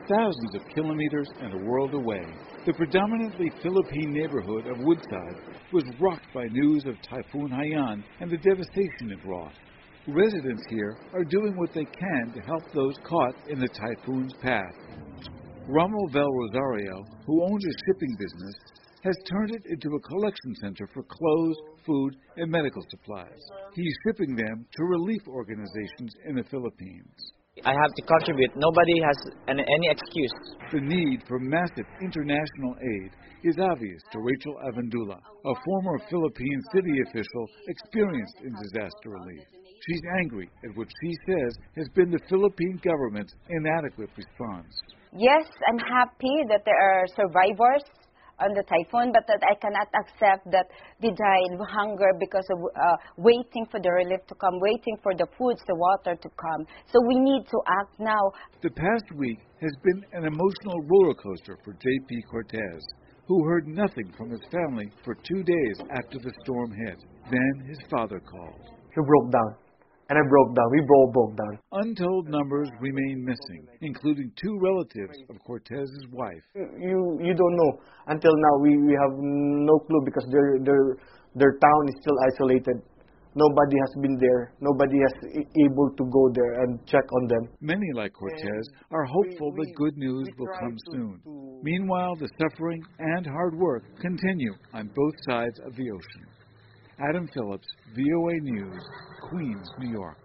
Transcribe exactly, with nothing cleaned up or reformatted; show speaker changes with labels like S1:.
S1: thousands of kilometers and a world away. The predominantly Philippine neighborhood of Woodside was rocked by news of Typhoon Haiyan and the devastation it wrought. Residents here are doing what they can to help those caught in the typhoon's path. Rommel Vel Rosario, who owns a shipping business, has turned it into a collection center for clothes, food, and medical supplies. He's shipping them to relief organizations in the Philippines.
S2: I have to contribute. Nobody has any, any excuse.
S1: The need for massive international aid is obvious to Rachel Avendula, a former Philippine city official experienced in disaster relief. She's angry at what she says has been the Philippine government's inadequate response.
S3: Yes, I'm happy that there are survivors on the typhoon, but that I cannot accept that they died of hunger because of uh, waiting for the relief to come, waiting for the foods, the water to come. So we need to act now.
S1: The past week has been an emotional roller coaster for J P Cortez, who heard nothing from his family for two days after the storm hit. Then his father called.
S4: He broke down. And I broke down. We both broke down.
S1: Untold numbers remain missing, including two relatives of Cortez's wife.
S4: You you don't know. Until now, we, we have no clue because their their their town is still isolated. Nobody has been there. Nobody has able to go there and check on them.
S1: Many, like Cortez, are hopeful that good news will come soon. Meanwhile, the suffering and hard work continue on both sides of the ocean. Adam Phillips, V O A News, Queens, New York.